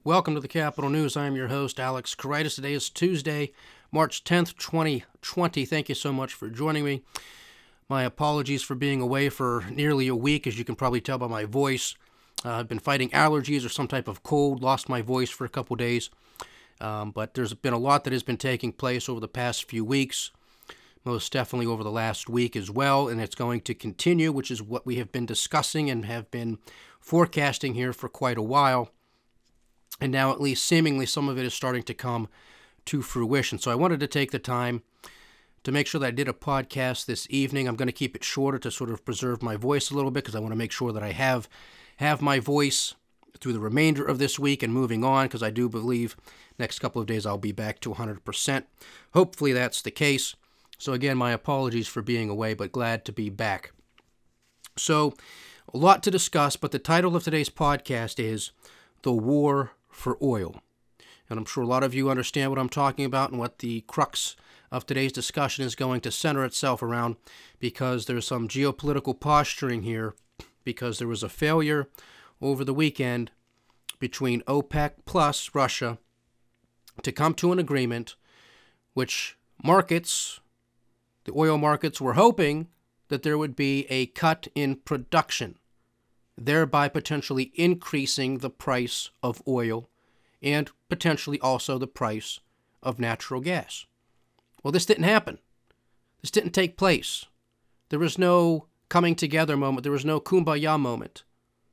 Welcome to the Capital News. I'm your host, Alex Karitis. Today is Tuesday, March 10th, 2020. Thank you so much for joining me. My apologies for being away for nearly a week. As you can probably tell by my voice, I've been fighting allergies or some type of cold, lost my voice for a couple days. But there's been a lot that has been taking place over the past few weeks, most definitely over the last week as well, and it's going to continue, which is what we have been discussing and have been forecasting here for quite a while. And now at least seemingly some of it is starting to come to fruition. So I wanted to take the time to make sure that I did a podcast this evening. I'm going to keep it shorter to sort of preserve my voice a little bit because I want to make sure that I have my voice through the remainder of this week and moving on, because I do believe next couple of days I'll be back to 100%. Hopefully that's the case. So again, my apologies for being away, but glad to be back. So a lot to discuss, but the title of today's podcast is The War for Oil. And I'm sure a lot of you understand what I'm talking about and what the crux of today's discussion is going to center itself around, because there's some geopolitical posturing here, because there was a failure over the weekend between OPEC plus Russia to come to an agreement which markets, the oil markets, were hoping that there would be a cut in production, thereby potentially increasing the price of oil and potentially also the price of natural gas. Well, this didn't happen. This didn't take place. There was no coming together moment. There was no kumbaya moment.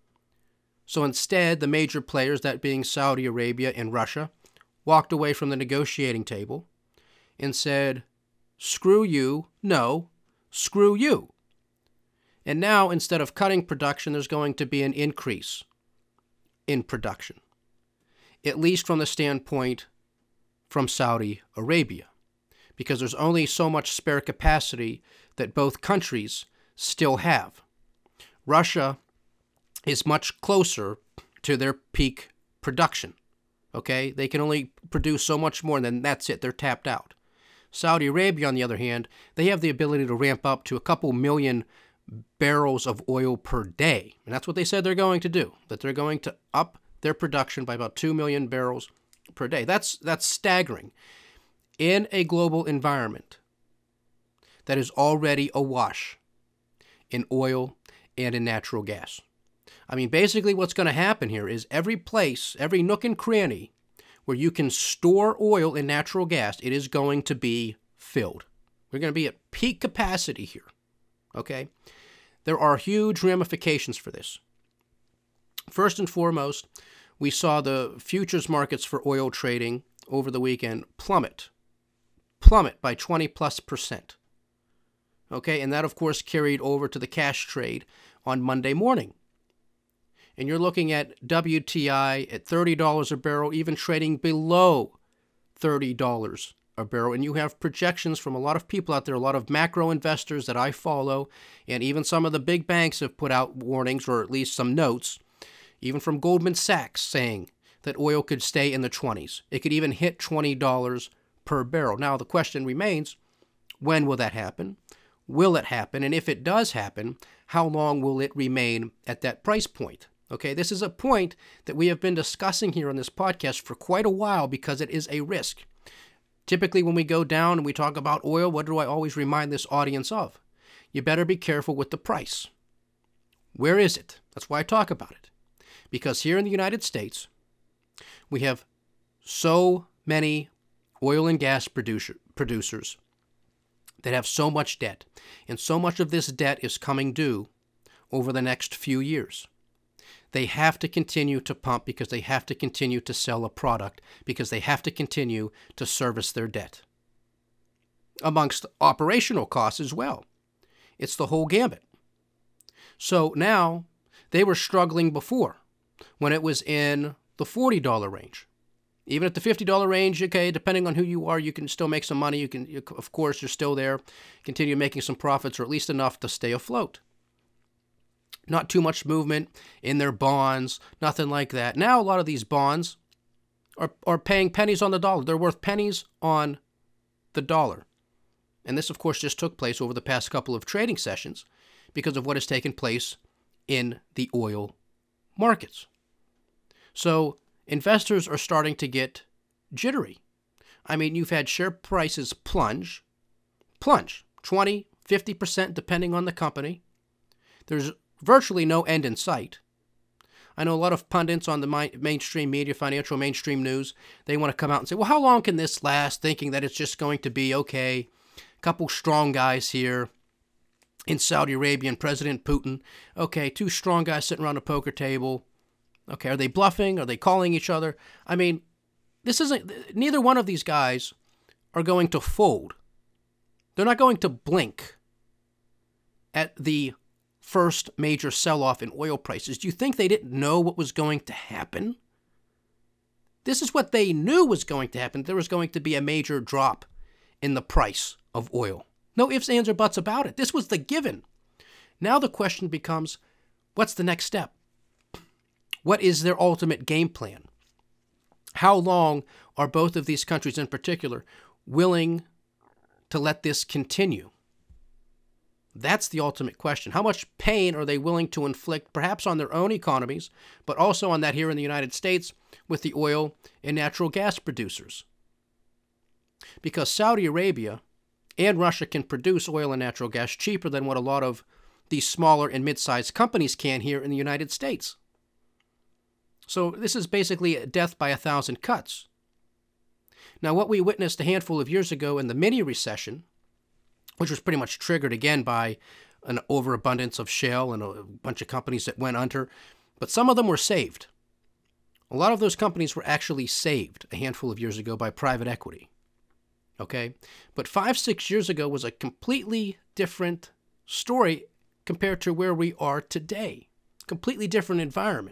So instead, the major players, that being Saudi Arabia and Russia, walked away from the negotiating table and said, screw you, no, screw you. And now, instead of cutting production, there's going to be an increase in production, at least from the standpoint from Saudi Arabia, because there's only so much spare capacity that both countries still have. Russia is much closer to their peak production, okay? They can only produce so much more, and then that's it. They're tapped out. Saudi Arabia, on the other hand, they have the ability to ramp up to a couple million barrels of oil per day. And that's what they said they're going to do, that they're going to up their production by about 2 million barrels per day. That's staggering in a global environment that is already awash in oil and in natural gas. I mean, basically what's going to happen here is every place, every nook and cranny where you can store oil and natural gas, it is going to be filled. We're going to be at peak capacity here, okay? There are huge ramifications for this. First and foremost, we saw the futures markets for oil trading over the weekend plummet by 20+%. Okay, and that of course carried over to the cash trade on Monday morning. And you're looking at WTI at $30 a barrel, even trading below $30 a barrel. And you have projections from a lot of people out there, a lot of macro investors that I follow, and even some of the big banks have put out warnings, or at least some notes, even from Goldman Sachs, saying that oil could stay in the 20s. It could even hit $20 per barrel. Now, the question remains, when will that happen? Will it happen? And if it does happen, how long will it remain at that price point? Okay, this is a point that we have been discussing here on this podcast for quite a while because it is a risk. Typically, when we go down and we talk about oil, what do I always remind this audience of? You better be careful with the price. Where is it? That's why I talk about it. Because here in the United States, we have so many oil and gas producers that have so much debt, and so much of this debt is coming due over the next few years. They have to continue to pump because they have to continue to sell a product, because they have to continue to service their debt. Amongst operational costs as well. It's the whole gambit. So now, they were struggling before, when it was in the $40 range. Even at the $50 range, okay, depending on who you are, you can still make some money. Of course, you're still there, continue making some profits, or at least enough to stay afloat. Not too much movement in their bonds, nothing like that. Now, a lot of these bonds are paying pennies on the dollar. They're worth pennies on the dollar. And this, of course, just took place over the past couple of trading sessions because of what has taken place in the oil markets. So investors are starting to get jittery. I mean, you've had share prices plunge, 20, 50% depending on the company. There's virtually no end in sight. I know a lot of pundits on the mainstream media, financial mainstream news, they want to come out and say, well, how long can this last, thinking that it's just going to be, okay, a couple strong guys here in Saudi Arabia and President Putin. Okay, two strong guys sitting around a poker table. Okay, are they bluffing? Are they calling each other? I mean, neither one of these guys are going to fold. They're not going to blink at the first major sell-off in oil prices. Do you think they didn't know what was going to happen? This is what they knew was going to happen. There was going to be a major drop in the price of oil. No ifs, ands, or buts about it. This was the given. Now the question becomes, what's the next step? What is their ultimate game plan? How long are both of these countries in particular willing to let this continue? That's the ultimate question. How much pain are they willing to inflict, perhaps on their own economies, but also on that here in the United States with the oil and natural gas producers? Because Saudi Arabia and Russia can produce oil and natural gas cheaper than what a lot of these smaller and mid-sized companies can here in the United States. So this is basically a death by 1,000 cuts. Now, what we witnessed a handful of years ago in the mini recession, which was pretty much triggered again by an overabundance of shale and a bunch of companies that went under, but some of them were saved. A lot of those companies were actually saved a handful of years ago by private equity. Okay? But 5-6 years ago was a completely different story compared to where we are today. Completely different environment.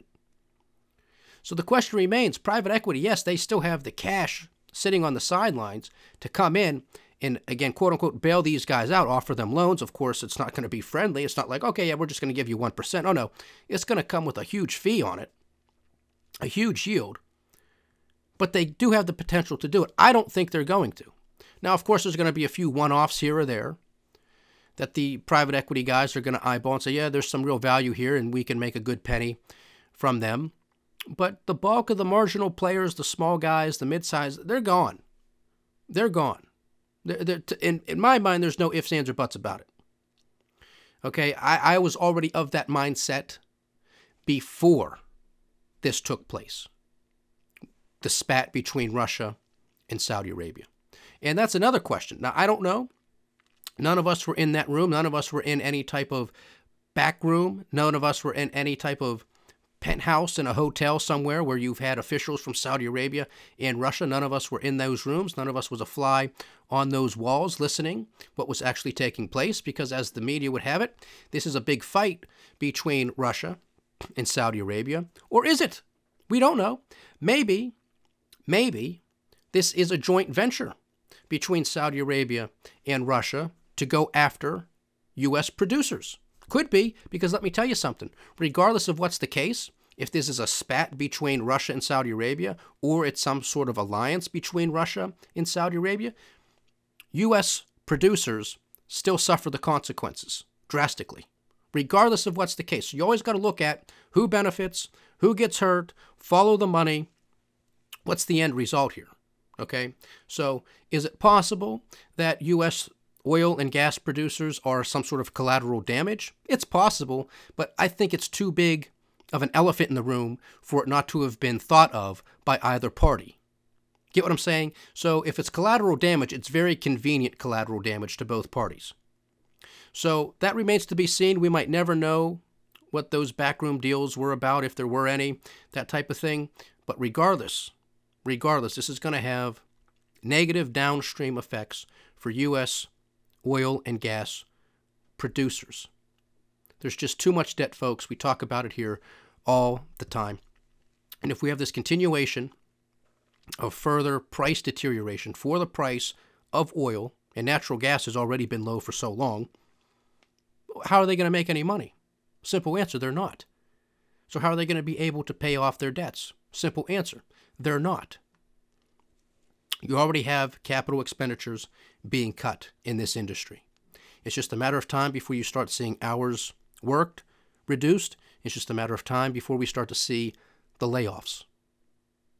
So the question remains, private equity, yes, they still have the cash sitting on the sidelines to come in and, again, quote unquote, bail these guys out, offer them loans. Of course, it's not going to be friendly. It's not like, okay, yeah, we're just going to give you 1%. Oh, no, it's going to come with a huge fee on it, a huge yield. But they do have the potential to do it. I don't think they're going to. Now, of course, there's going to be a few one-offs here or there that the private equity guys are going to eyeball and say, yeah, there's some real value here and we can make a good penny from them. But the bulk of the marginal players, the small guys, the mid-size, they're gone. They're gone. In my mind, there's no ifs, ands, or buts about it. Okay, I was already of that mindset before this took place. The spat between Russia and Saudi Arabia. And that's another question. Now, I don't know. None of us were in that room. None of us were in any type of back room. None of us were in any type of penthouse in a hotel somewhere where you've had officials from Saudi Arabia and Russia. None of us were in those rooms. None of us was a fly on those walls listening what was actually taking place, because as the media would have it, this is a big fight between Russia and Saudi Arabia. Or is it? We don't know. Maybe this is a joint venture between Saudi Arabia and Russia to go after U.S. producers. Could be, because let me tell you something. Regardless of what's the case, if this is a spat between Russia and Saudi Arabia, or it's some sort of alliance between Russia and Saudi Arabia, U.S. producers still suffer the consequences drastically, regardless of what's the case. So you always got to look at who benefits, who gets hurt, follow the money. What's the end result here? Okay, so is it possible that U.S. oil and gas producers are some sort of collateral damage? It's possible, but I think it's too big of an elephant in the room for it not to have been thought of by either party. Get what I'm saying? So if it's collateral damage, it's very convenient collateral damage to both parties. So that remains to be seen. We might never know what those backroom deals were about, if there were any, that type of thing. But regardless, this is going to have negative downstream effects for U.S. oil and gas producers. There's just too much debt, folks. We talk about it here all the time. And if we have this continuation of further price deterioration for the price of oil, and natural gas has already been low for so long, how are they going to make any money? Simple answer, they're not. So how are they going to be able to pay off their debts? Simple answer, they're not. You already have capital expenditures being cut in this industry. It's just a matter of time before you start seeing hours worked reduced. It's just a matter of time before we start to see the layoffs.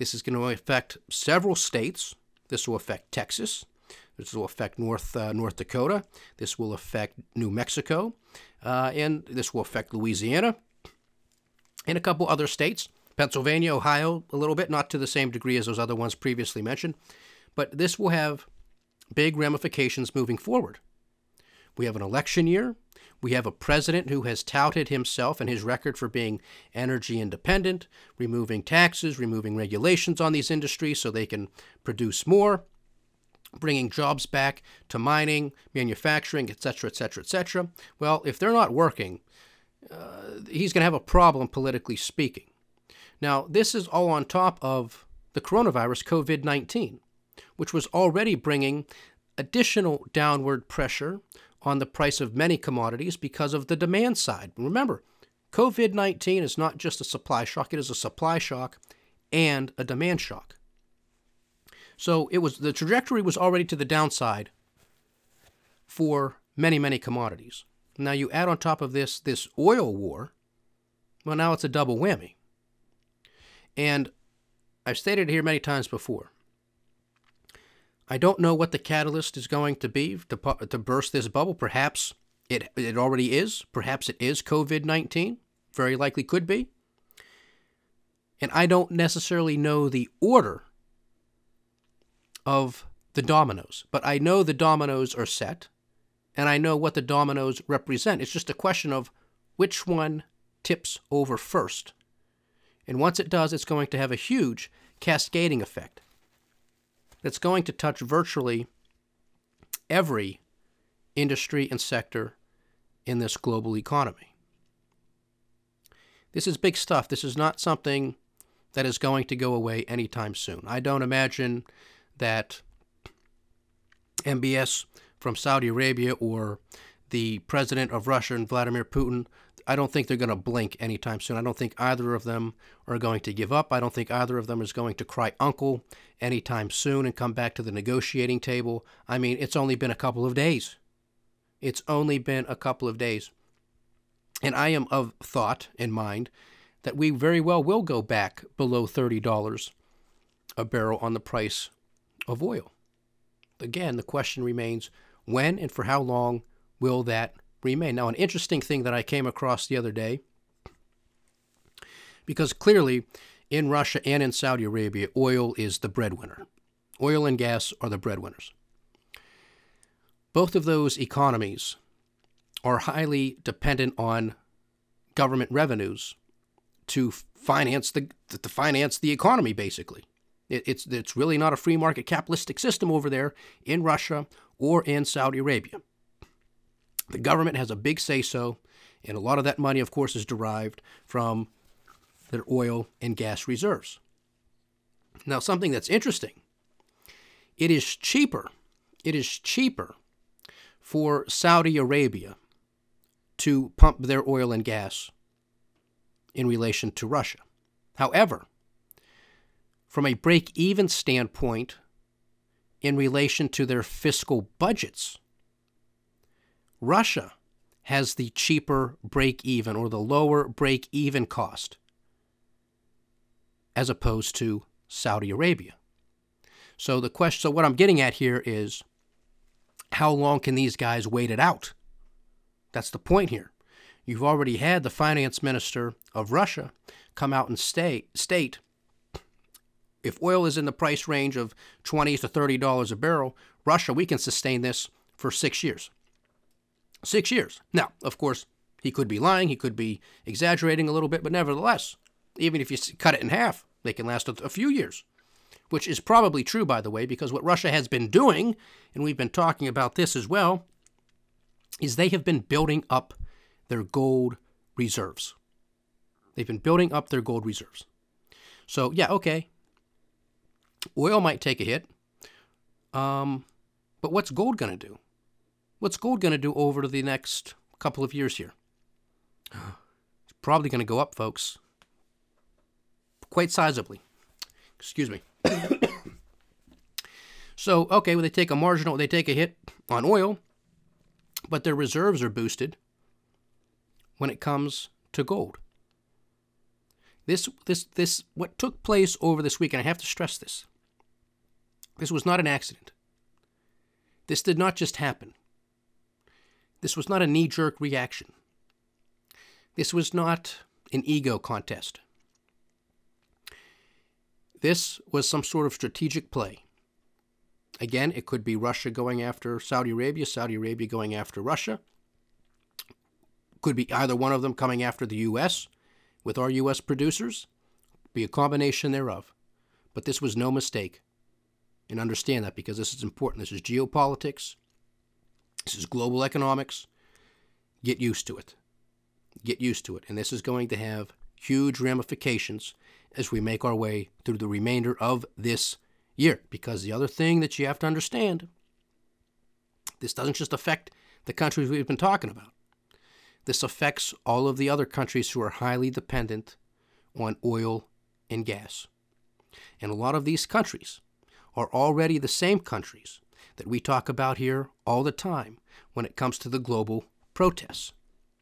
This is going to affect several states. This will affect Texas. This will affect North Dakota. This will affect New Mexico. And this will affect Louisiana and a couple other states. Pennsylvania, Ohio, a little bit, not to the same degree as those other ones previously mentioned. But this will have big ramifications moving forward. We have an election year. We have a president who has touted himself and his record for being energy independent, removing taxes, removing regulations on these industries so they can produce more, bringing jobs back to mining, manufacturing, etc., etc., etc. Well, if they're not working, he's going to have a problem politically speaking. Now, this is all on top of the coronavirus, COVID-19, which was already bringing additional downward pressure on the price of many commodities because of the demand side. Remember, COVID-19 is not just a supply shock, it is a supply shock and a demand shock. So the trajectory was already to the downside for many, many commodities. Now you add on top of this oil war, well, now it's a double whammy. And I've stated it here many times before. I don't know what the catalyst is going to be to burst this bubble. Perhaps it already is. Perhaps it is COVID-19. Very likely could be. And I don't necessarily know the order of the dominoes, but I know the dominoes are set, and I know what the dominoes represent. It's just a question of which one tips over first. And once it does, it's going to have a huge cascading effect that's going to touch virtually every industry and sector in this global economy. This is big stuff. This is not something that is going to go away anytime soon. I don't imagine that MBS from Saudi Arabia or the president of Russia and Vladimir Putin, I don't think they're going to blink anytime soon. I don't think either of them are going to give up. I don't think either of them is going to cry uncle anytime soon and come back to the negotiating table. I mean, it's only been a couple of days. It's only been a couple of days. And I am of thought in mind that we very well will go back below $30 a barrel on the price of oil. Again, the question remains, when and for how long will that remain? Now, an interesting thing that I came across the other day, because clearly in Russia and in Saudi Arabia, oil is the breadwinner. Oil and gas are the breadwinners. Both of those economies are highly dependent on government revenues to finance the economy, basically. It's really not a free market capitalistic system over there in Russia or in Saudi Arabia. The government has a big say-so, and a lot of that money, of course, is derived from their oil and gas reserves. Now, something that's interesting, it is cheaper for Saudi Arabia to pump their oil and gas in relation to Russia. However, from a break-even standpoint, in relation to their fiscal budgets, Russia has the cheaper break-even or the lower break-even cost as opposed to Saudi Arabia. So what I'm getting at here is, how long can these guys wait it out? That's the point here. You've already had the finance minister of Russia come out and state, if oil is in the price range of $20 to $30 a barrel, Russia, we can sustain this for 6 years. 6 years. Now, of course, he could be lying, he could be exaggerating a little bit, but nevertheless, even if you cut it in half, they can last a few years, which is probably true, by the way, because what Russia has been doing, and we've been talking about this as well, is they have been building up their gold reserves. They've been building up their gold reserves. So, yeah, okay, oil might take a hit, but what's gold going to do? What's gold going to do over the next couple of years here? It's probably going to go up, folks. Quite sizably. Excuse me. So, okay, well, they take a hit on oil, but their reserves are boosted when it comes to gold. What took place over this weekend, I have to stress this. This was not an accident. This did not just happen. This was not a knee-jerk reaction. This was not an ego contest. This was some sort of strategic play. Again, it could be Russia going after Saudi Arabia going after Russia. Could be either one of them coming after the U.S. with our U.S. producers. Be a combination thereof. But this was no mistake. And understand that, because this is important. This is geopolitics. This is global economics. Get used to it. Get used to it. And this is going to have huge ramifications as we make our way through the remainder of this year. Because the other thing that you have to understand, this doesn't just affect the countries we've been talking about. This affects all of the other countries who are highly dependent on oil and gas. And a lot of these countries are already the same countries that we talk about here all the time when it comes to the global protests.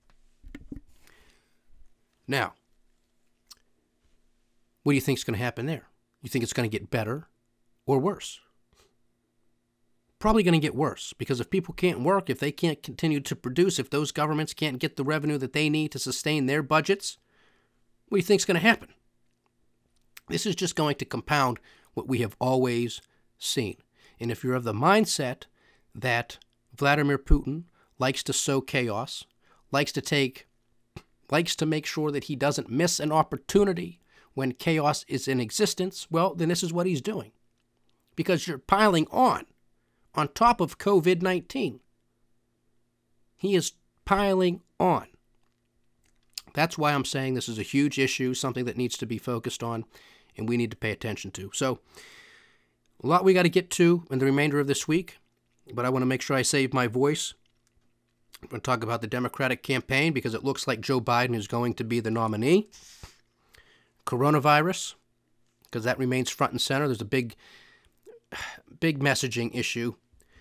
Now, what do you think is going to happen there? You think it's going to get better or worse? Probably going to get worse, because if people can't work, if they can't continue to produce, if those governments can't get the revenue that they need to sustain their budgets, what do you think is going to happen? This is just going to compound what we have always seen. And if you're of the mindset that Vladimir Putin likes to sow chaos, likes to make sure that he doesn't miss an opportunity when chaos is in existence, well, then this is what he's doing. Because you're piling on top of COVID-19. He is piling on. That's why I'm saying this is a huge issue, something that needs to be focused on, and we need to pay attention to. So, a lot we got to get to in the remainder of this week, but I want to make sure I save my voice. I'm going to talk about the Democratic campaign, because it looks like Joe Biden is going to be the nominee. Coronavirus, because that remains front and center. There's a big messaging issue,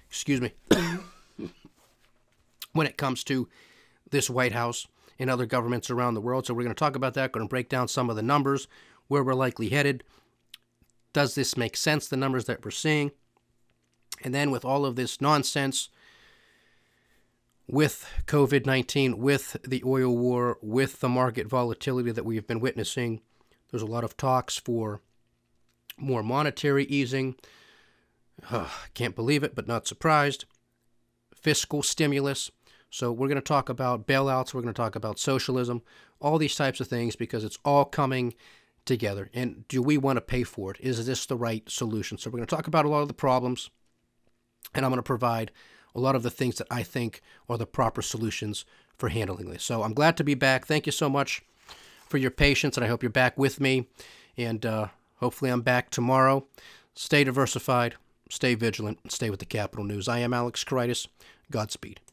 when it comes to this White House and other governments around the world. So we're going to talk about that, going to break down some of the numbers, where we're likely headed. Does this make sense, the numbers that we're seeing? And then with all of this nonsense, with COVID-19, with the oil war, with the market volatility that we've been witnessing, there's a lot of talks for more monetary easing. Can't believe it, but not surprised. Fiscal stimulus. So we're going to talk about bailouts. We're going to talk about socialism, all these types of things, because it's all coming together. And do we want to pay for it? Is this the right solution? So we're going to talk about a lot of the problems, and I'm going to provide a lot of the things that I think are the proper solutions for handling this. So I'm glad to be back. Thank you so much for your patience, and I hope you're back with me. And hopefully I'm back tomorrow. Stay diversified, stay vigilant, and stay with the Capital News. I am Alex Koritis. Godspeed.